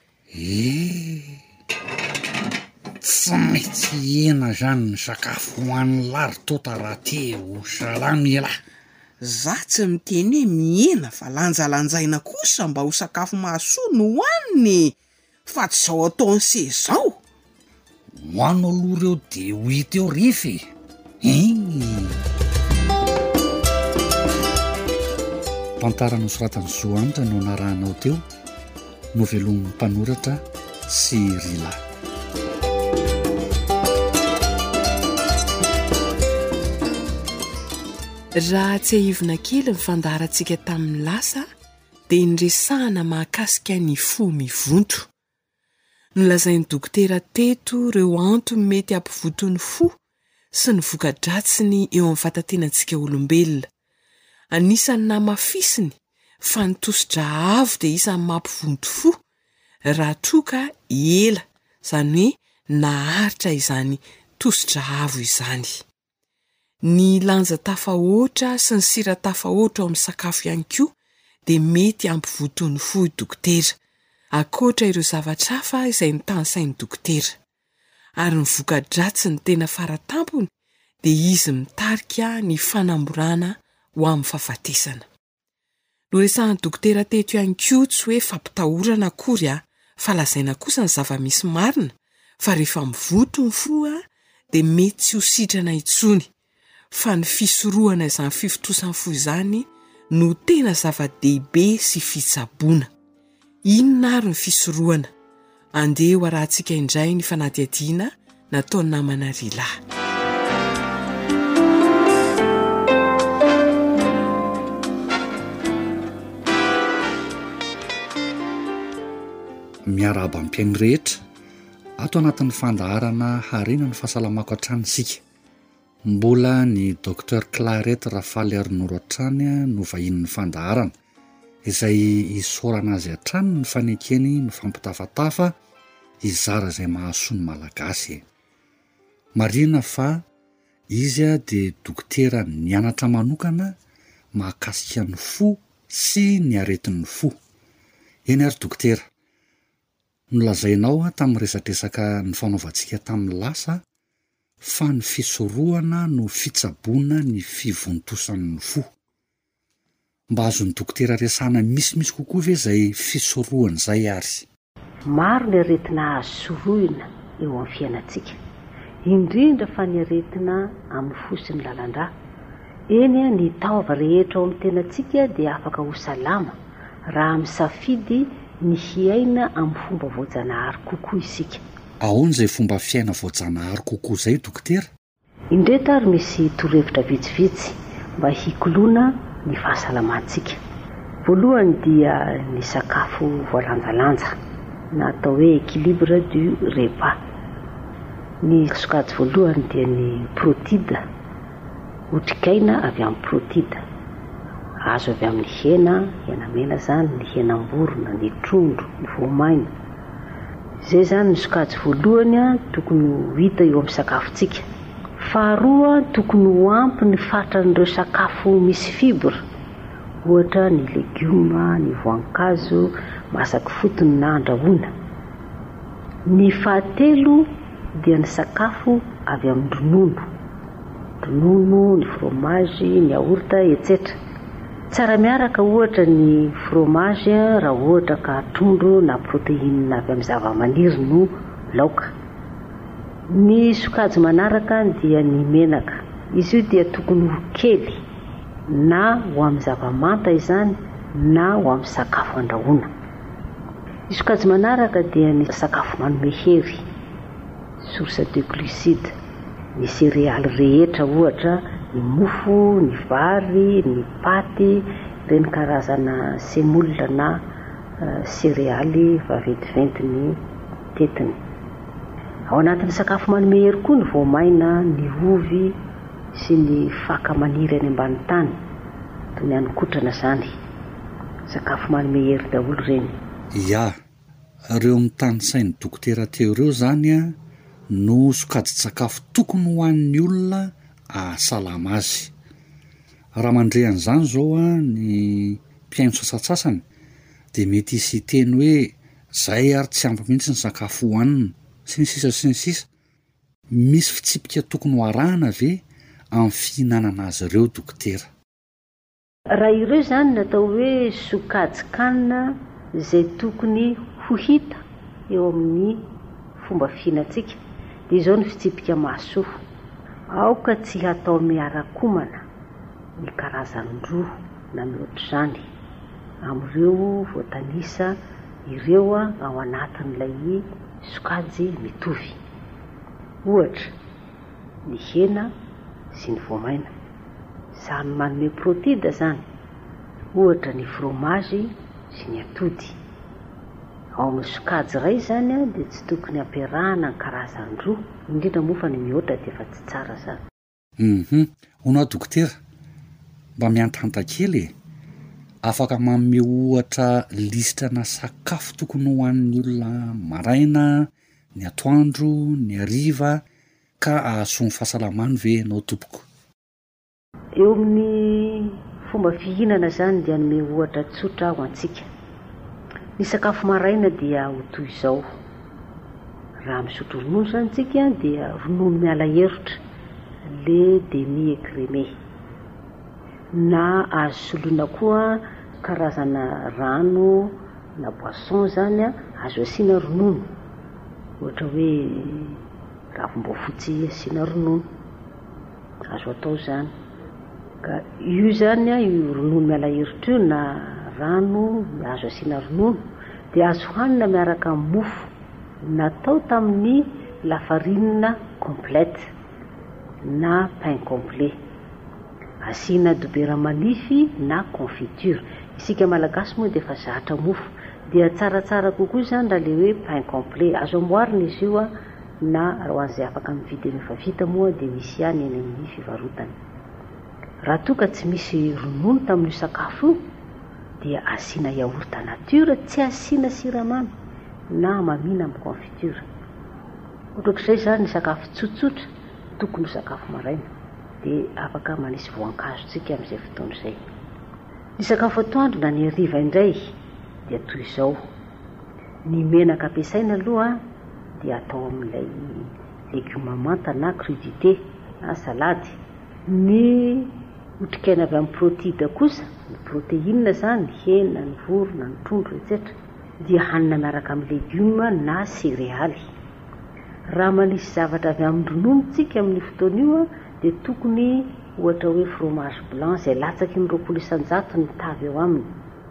tsy maintsy ena zany ny sakafo hoan'ny lary tota raha te ho salamy elahy za tsy miteny hoe miena fa lanjalanjaina kosa mba ho sakafo mahasoa no hoaniny fa tsy zao ataony se zao hoano aloha reo de ho hita eo refy tantara no soratany zoanitra no anarahanao teo no velomin'ny mpanoratra sy rila raha tsy ahivina kely ny fandaharantsika tamin'ny lasa dia nresahana mahakasika ny fo mivonto nolazain'ny dokotera teto reo antony mety ampivotony fo sy ny voka-dratsiny eo amin'ny fatantenantsika olombelona anisany namafisiny fa nitosodra avo dia isan'ny mampivonto fo raha troka ela izany hoe naharitra izany tosodra avo izany ny lanja tafahoatra sy ny sira tafahoatra ao amin'ny sakafo ihany koa dia mety ampivotony fo i dokotera akoatra ireo zavatra hafa izay nitansain'ny dokotera ary ny voka-dratsy ny tena faratampony dia izy mitarika ny fanamborana ho amin'ny fahafatesana no resahan'ny dokotera teto ihany koa tsy hoe fampitahorana akory fa lazaina kosa ny zava-misy marina fa rehefa mivoto ny fo dia mety tsy ho sitrana intsony fa ny fisorohana izany fifotosan'ny fo izany no tena zava-dehibe sy fitsaboana inona ary ny fisorohana andeha ho arahantsika indray ny fanadihadiana nataony namana rila miaraba ampiainy rehetra ato anatin'ny fandaharana harena ny fahasalamako hatrany sika mbola ny docteur Clarette Rafaly Arnoro hatrany no vahin'ny fandaharana izay isorana azy hatrany ny fanekeny ny fampitafatafa izara izay mahasony malagasy. Marina fa izy a dia dokotera nianatra manokana mahakasika ny fo sy ny aretin'ny fo. Eny ary dokotera, nolazainao tamin'ny resadresaka ny fanaovantsika tamin'ny lasa fa ny fisorohana no fitsaboana ny fivontosan'ny fo. Mba azony dokotera resana misimisy kokoa ve zay fisorohana zay ary? Maro ny aretina azo sorohina eo amin'ny fiainantsika, indrindra fa ny aretina amin'ny fo sy ny lalandrà. Eny ny taova rehetra ao amin'ny tenantsika dia afaka ho salama raha misafidy ny hiaina amin'ny fomba voajanahary kokoa isika. Ahoana izay fomba fiaina voajanahary kokoa zay dokotera? Indreto ary misy torohevitra vitsivitsy mba hikoloana ny fahasalamantsika. Voalohany dia ny sakafo voalanjalanja na atao hoe équilibre du repas. Ny sokajy voalohany dia ny protide, otrikaina avy amin'ny protide, azo avy amin'ny hena mena zany, ny henam-borona, ny trondro, ny voamaina. Zay zany ny sokajy voalohany tokony ho hita eo amin'ny sakafontsika. Faharoa, tokony ho ampy ny fatran'ireo sakafo misy fibre, ohatra ny legioma, ny voankazo masaky fotony na andrahoina. Ny fahatelo dia ny sakafo avy amin'ny ronono, ny fromage, ny yaourt etc. Tsara miaraka ohatra ny fromage raha ohatra ka trondro na protéine avy amin'ny zava-maniry no laoka. Ny sokajy manaraka dia ny menaka. Izy io dia tokony ho kely na ho amin'ny zava-manta izany na ho amin'ny sakafo andrahoina. Ny sokajy manaraka dia ny sakafo manome hery, source de glucides, ny céréales rehetra ohatra ny mofo, ny vary, ny paty, ireny karazana semoule na céréales vaventiventy ny tetiny. Ao anatin'ny sakafo manome hery koa ny voamaina, ny ovy sy ny faka maniry any ambany tany, toy ny hanin-kotrana zany. Sakafo manome hery daholo ireny. Ya, ireo mitany sain'ny dokotera teo ireo zany no sokajy-tsakafo tokony ho an'ny olona ahasalama azy. Raha mandre an'izany zao ny mpiaino sasatsasany dia mety hisy teny hoe zay ary tsy ampy mihitsy ny sakafo hohanina sy ny sisa. Misy fitsipika tokony ho arahana ve amin'ny fihinanana azy ireo dokotera? Raha ireo zany natao hoe sokajy-kanina zay tokony ho hita eo amin'ny fomba fihinantsika, dia izao ny fitsipika mahasoa. Aoka tsy hatao miarakomana ny karazan-droa na mihoatr'izany amin'ireo voatanisa ireo ao anatin'ilay sokajy mitovy. Ohatra ny hena sy ny voamaina, samy manome protide zany. Ohatra ny fromage sy ny atody. Ao amin'ny sokajy iray zany dia tsy tokony ampiarahana ny karazan-droa, indrindra moa fa ny mihoatra dia efa tsy tsara zany. Hono dokotera, mba miantranta kely afaka manome ohatra listrana sakafo tokony ho an'ny olona maraina, ny atoandro, ny hariva ka ahasoany fahasalamany ve ianao tompoko? Eo amin'ny fomba fihinana zany dia anome ohatra tsotra ho antsika. Ny sakafo maraina dia ho toy izao. Raha misotro ronono zany tsika dia ronono miala herotra, le demi-écrémé, na azo soloina koa karazana rano na boisson zany azo asiana ronono, ohatra hoe ravim-boafotsy asiana ronono, azo atao zany. Ka io zany io ronono miala herotra io na rano azo asiana ronono dia azo hanina miaraka amin'ny mofo natao tamin'ny lafarinina complète na pain complet, asiana dobera manify na confiture. Isika malagasy moa dia efa zatra mofo, dia tsaratsara kokoa zany raha le hoe pain complet. Azo amboarina izy io na ho an'izay afaka mividy efa vita moa dia misy ihany eny amin'ny fivarotany. Raha toa ka tsy misy ronono tamin'io sakafo io dia asiana yaourt nature, tsy asiana siramamy, na mamina amin'ny confiture. Ohatr'izay zany ny sakafo tsotsotra tokony ho sakafo maraina dia afaka manisy voankazotsika amin'izay fotoana izay. Ny sakafo atoandro na ny hariva indray dia toy izao. Ny menaka ampiasaina aloha dia atao amin'ilay légume manta na crudité na salady. Ny otrikaina avy amin'ny protide kosa, ny protéine zany, ny hena, ny vorona, ny trondro etc. dia hanina miaraka amin'ny légume na céréaly. Raha manisy zavatra avy amin'ny ronono tsika amin'ny fotoana io dia tokony ohatra hoe fromage blanc izay latsaky ny 20 isan-jato ny tavy eo aminy.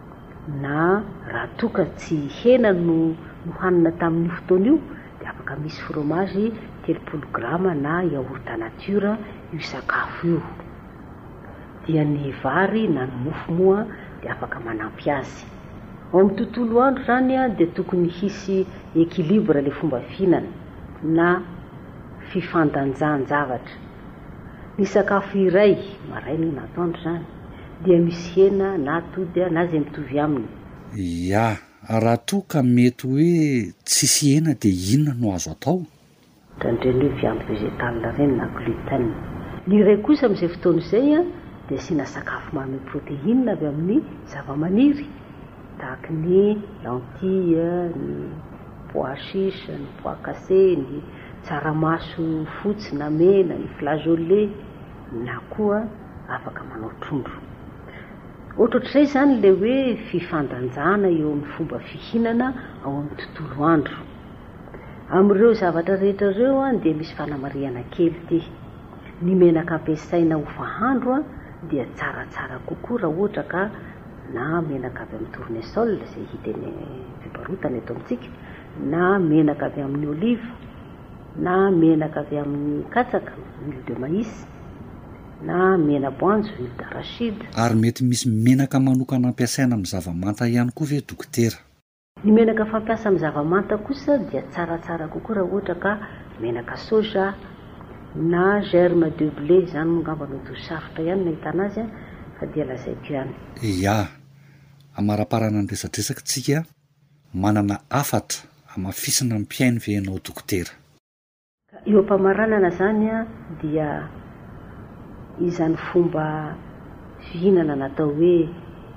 Na raha toka tsy hena no hanina tamin'ny fotoana io dia afaka misy fromage 30 grama na yaourt nature io sakafo io. Dia ny vary na ny mofo moa dia afaka manampy azy. Ao amin'ny tontolo andro zany dia tokony hisy équilibre le fomba fihinana na fifandanjahan-javatra. Ny sakafo iray maraina na atoandro zany dia misy hena na atody na izay mitovy aminy. Ya, raha toa ka mety hoe tsisy hena dia inona no azo atao? Ohatran'ireny hoe viande végétale reny na gluten. Ny iray kosa amin'izay fotoana izay dia asiana sakafo mamy protéine avy amin'ny zava-maniry tahaka ny lentille, ny pois chiche, ny pois cassé, ny tsaramaso fotsy na mena, ny flageolet na koa afaka manao trondro. Ohatr'izay zany le hoe fifandanjana eo amin'ny fomba fihinana ao amin'ny tontolo andro. Amin'ireo zavatra rehetra ireo dia misy fanamariana kely ty. Ny menaka ampiasaina ho fahandro dia tsaratsara kokoa raha ohatra ka na menaka avy amin'ny tournesol izay hita eny fivarotana eto amintsika, na menaka avy amin'ny olive, na menaka avy amin'ny katsaka, huile de maïs, na mena-boanjo, huile d'arachide. Ary mety misy menaka manokana ampiasaina amin'ny zavamanta ihany koa ve dokotera? Ny menaka fampiasa amin'ny zavamanta kosa dia tsaratsara kokoa raha ohatra ka menaka soja na germe de blé zany mongamba no dosarotra ihany nahitana azy fa dia lazaiko ihany. Ya, amaraparana ny resadresaka tsika manana afatra amafisana ny mpiaino ve ianao dokotera? Eo am-pamaranana zany dia izany fomba fihinana natao hoe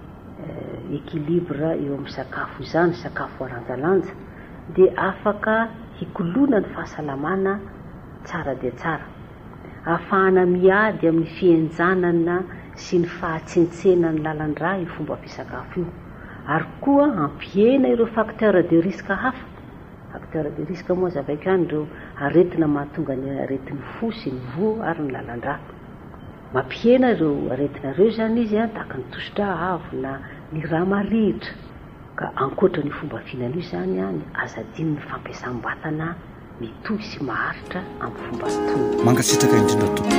équilibre eo amin'ny sakafo izany, sakafo aranjalanja dia afaka hikolona ny fahasalamana tsara dia tsara. Ahafahana miady amin'ny fihenjanana sy ny fahatsentsena ny lalan-drà io fomba fisakafo io. Ary koa ampihena ireo facteur de risque hafa. Facteur de risque moa zavaiko ihany ireo aretina mahatonga ny aretin'ny fo sy ny vo ary ny lalan-drà. Mampihena ireo aretina ireo zany izy tahaka ny tosidra avo na ny rà marihitra. Ka ankoatra ny fomba fihinana io zany ny azadiny ny fampiasam-batana mitohy sy maharitra amin'ny fomba toy. Mangasitraka indrindra tompoko.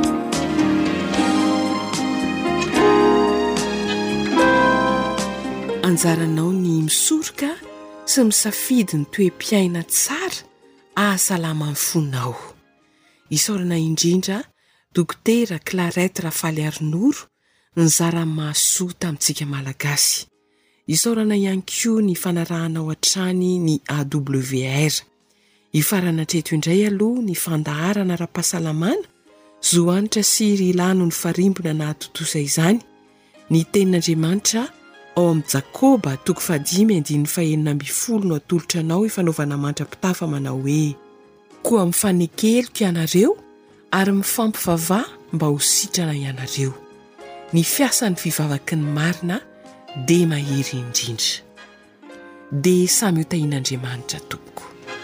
Anjaranao ny misoroka sy misafidy ny toe-piaina tsara ahasalama amin'ny fonao. Isaorana indrindra dokotera Clarette Rafaly Arnoro nyzara mahasoa tamintsika malagasy. Isaorana ihany koa ny fanarahana ao an-trany ny AWR. Ifarana treto indray aloha ny fandaharana ara-pahasalamana zoanitra sy rilano ny farimbona na atotosa izany. Ny tenin'Andriamanitra ao amin'ny Jakoba 5:12 no atolotra anao ifanaovana mandra-pitafa manao hoe koa mifanekelika ianareo ary mifampivavà mba ho sitrana ianareo. Ny fiasan'ny fivavaky ny marina dia mahery indrindra. Dia samy hotahin'Andriamanitra tompoko.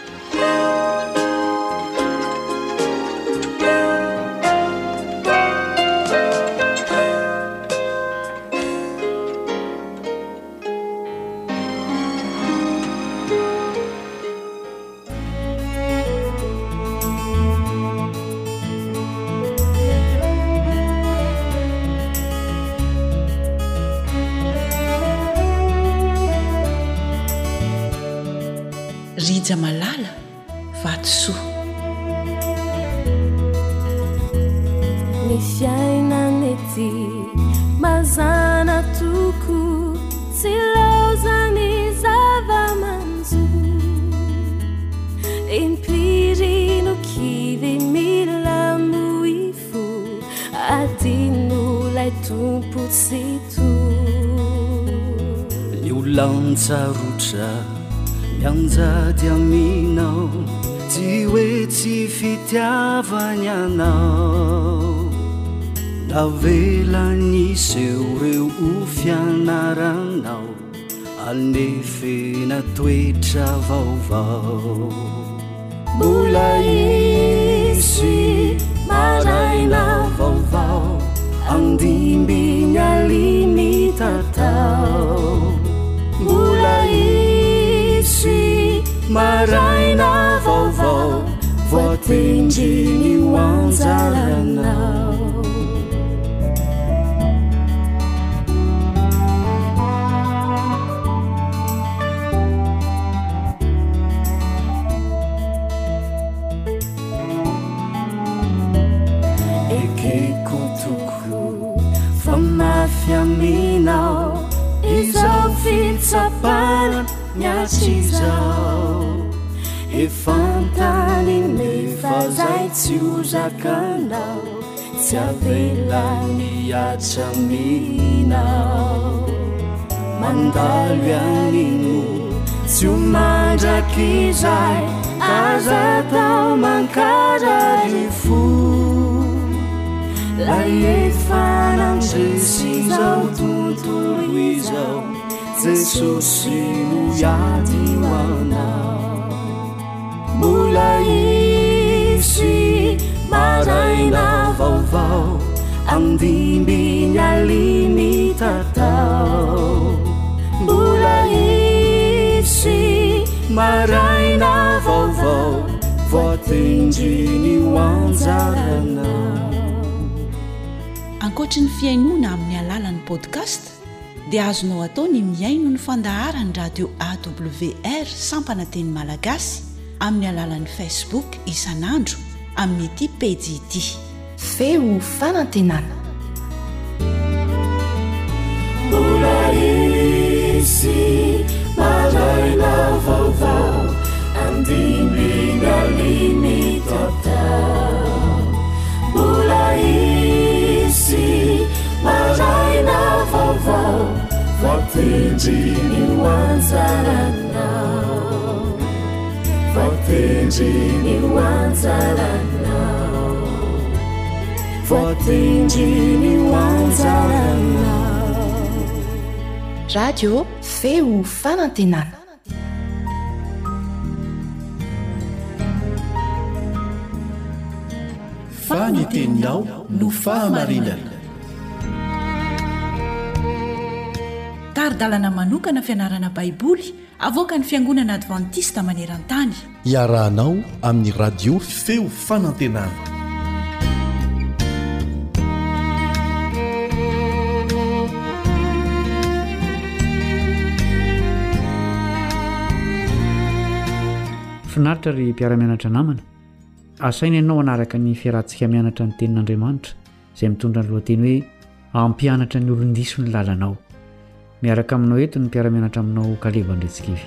Rija malala vatosoa. Ny fiainan'ety mazana toko tsy laozany zava-manjo lantsarotra mianjady aminao tsy hoe tsy fitiavany anao navelaniseho reo o fianaranao alnefena toetra vaovao mbola isy maraina vaovao andimbiny aliny tatao mbola isy maraina vaovao voatendriny ho anjaranao fiaminao izao fitsapana miatsizao efantany nefa zay tsy ozakanao tsy avelany atsaminao mandalo anino tsy omandraky zay aza tao mankarary fo la efanandresy zao tontolo izao jesosy no iady ho anao mbola isy maraina vaovao andimbiny aliny tatao mbola isy maraina vaovao voatendriny ho anjaranao ankoatra ny fiainoana amin'ny alalan'ny podcast dia azonao atao ny miaino ny fandaharany radio awr sampana teny malagasy amin'ny alalan'ny facebook isanandro amin'ny ity pejy ity feo fanantenana mbola isy maraina vaovao andimbiny aliny tatao mbola isy maraina vaovao voatendriny ho anjaranao voatendriny ho anjaranao voatendriny ho anjaranao radio feo fanantenana faniteninao no fahamarinana taridalana manokana fianarana baiboly avoaka ny fiangonana advantista maneran-tany iarahanao amin'ny radio feo fanantenana finaritra ry mpiara-mianatra namana asaina ianao anaraka ny fiarantsika mianatra ny tenin'andriamanitra izay mitondra ny lohateny hoe ampianatra ny olon-diso ny lalanao miaraka aminao eto ny mpiara-mianatra aminao Kaleba Andretsikivy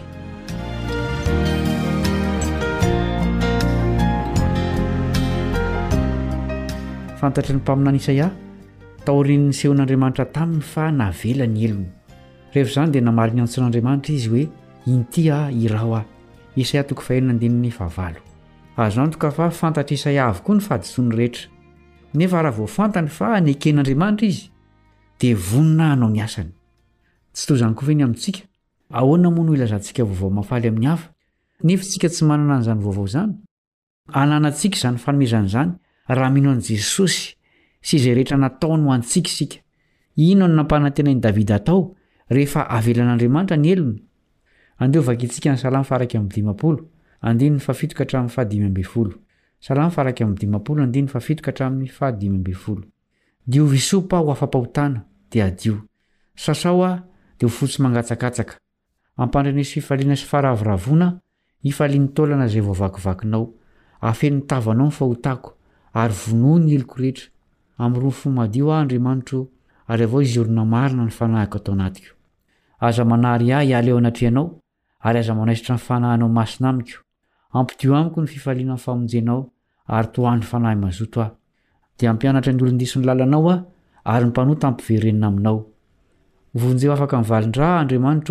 fantatry ny mpaminany Isaia taorian'ny sehon'Andriamanitra taminy fa navela ny elony rehefa izany dia namaly ny antson'Andriamanitra izy hoe inty aho irao aho Isaia 49:9 azo antoka fa fantatra Isaia avokoa ny fahadisoany rehetra nefa raha voafantany fa aneken'Andriamanitra izy dia vonina hanao ny asany tsy toy izany koa ve ny amintsika ahoana moa no ilazantsika vaovao mafaly amin'ny hafa nefa tsika tsy manana an'izany vaovao izany ananantsika izany fanomezana izany raha mino an' Jesosy sy izay rehetra nataony ho antsika isika ino no nampanantenain'i Davida atao rehefa avelan'Andriamanitra ny elony andeo vakintsika ny Salamo 150 andiny fafito ka hatramin'ny 150 Salamo 150 andiny fafito ka hatramin'ny 150 dio visopa ho afampahotana dia adio sasao a dia ho fotsy mangatsakatsaka ampandrenesy fifaliana sy farahavravona ifaliany taolana izay voavakivakinao afeny tavanao ny fahotako ary vonoa ny eloko rehetra amin'ny fomadio aho Andriamanitro ary avao izy orona marina ny fanahiko atao anatiko aza manary ahy hiala eo anatrehanao ary aza manaisitra ny fanahanao masina amiko ampidio amiko ny fifaliana ny famonjenao ary toahany fanahy mazoto aho dia ampianatra ny olon-diso ny lalanao aho ary ny mpanota ampiverenina aminao vonjeo afaka mivalindra Andriamanitro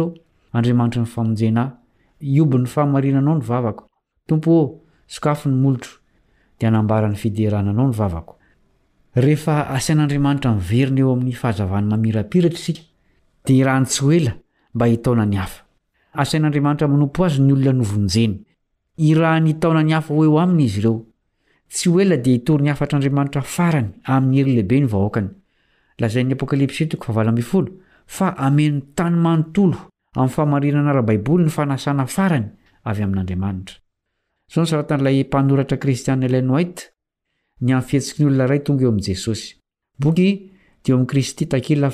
andriamanitra ny famonjena iobo ny fahamarinanao ny vavako tompo sokafo ny molotro dia anambara ny fiderananao ny vavako rehefa asian'andriamanitra miverina eo amin'ny fahazavany mamirapiratra isika dia raha ny tsy hoela mba hitaona ny hafa asian'andriamanitra manompo azy ny olona novonjeny iraha ny taona ny hafa ho eo aminy izy ireo tsy hoela dia hitory ny afatr'andriamanitra farany amin'ny hery lehibe ny vahoakany lazain'ny apokalipsy 7:20 fa ameny tany manontolo amin'ny fahamarinana ara-baiboly ny fanasana farany avy amin'andriamanitra zao ny saratan'ilay mpanoratra kristiana Ellen White ny amin'ny fihetsiky ny olona ray tonga eo amin'i Jesosy boky dia eo amin'ny Kristy takila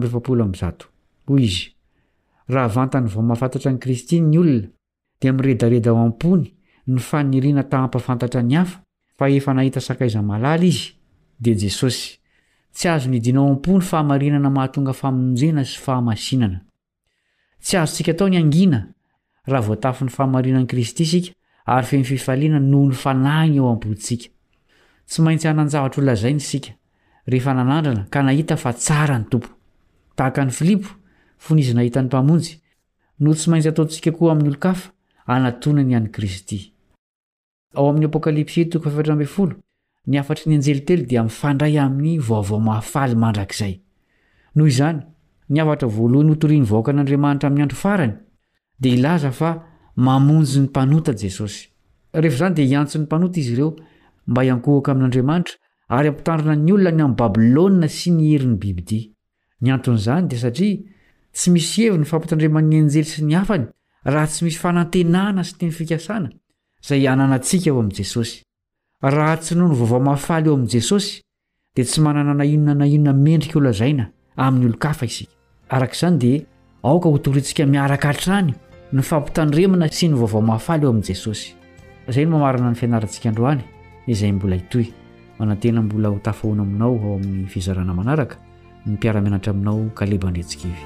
770 hoy izy raha vantany vao mahafantatra ny Kristy ny olona dia miredareda ao am-pony ny faniriana tahampafantatra ny hafa fa efa nahita sakaiza malala izy dia Jesosy tsy azo nidinao am-pony fahamarinana mahatonga famonjena sy fahamasinana tsy azontsika tao ny angina raha voatafy ny fahamarinan'i Kristy isika ary feny fifaliana noho ny fanahiny eo am-poditsika tsy maintsy hanan-javatra ho lazainy isika rehefa nanandrana ka nahita fa tsara ny tompo tahaka ny Filipo fony izy nahita ny mpamonjy no tsy maintsy ataontsika koa amin'ny olo-kafa anatonany an'i Kristy ao amin'ny apokalipsy 7:20 ny afatry ny anjely telo dia mifandray amin'ny vaovao mahafaly mandrakizay noho izany ny avatra voalohany hotoriany vahoaka an'Andriamanitra amin'ny andro farany dia ilaza fa mamonjy ny mpanota Jesosy rehefa izany dia hiantso ny mpanota izy ireo mba hiankohaka amin'Andriamanitra ary ampitandrina ny olona ny amin'ny Babilôna sy ny herin'ny bibidia ny anton'izany dia satria tsy misy heviny fampitandreman'ny anjely sy ny hafany raha tsy misy fanantenana sy teny fikasana izay ananantsika eo amin'i Jesosy raha tsy noho ny vaovao mahafaly eo amin'i Jesosy dia tsy manana na inona mendrika ho lazaina amin'ny olo-kafa isika arak'izany dia aoka ho torintsika miaraka hatrany ny fampitandremana sy ny vaovao mahafaly eo amin'i Jesosy izay no mamarana ny fianarantsika androany izay mbola hitoy manantena mbola ho tafahoana aminao ao amin'ny fizarana manaraka ny mpiara-mianatra aminao Kaleba Andretsikivy.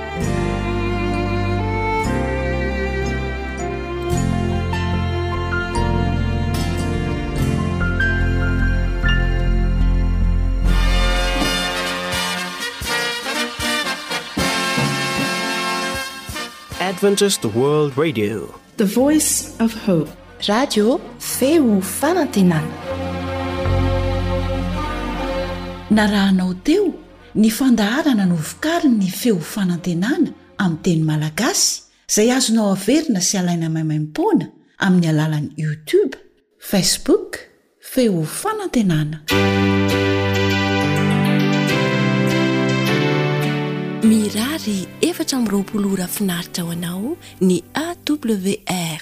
Adventist World Radio, the voice of hope. Radio feo fanantenana. Narahanao teo ny fandaharana no vokariny ny feo fanantenana amin'ny teny malagasy izay azonao averina sy alaina maimaim-poana amin'ny alalan'ny YouTube, Facebook, feo fanantenana. Mirary 420 ora finaritra ho anao ny AWR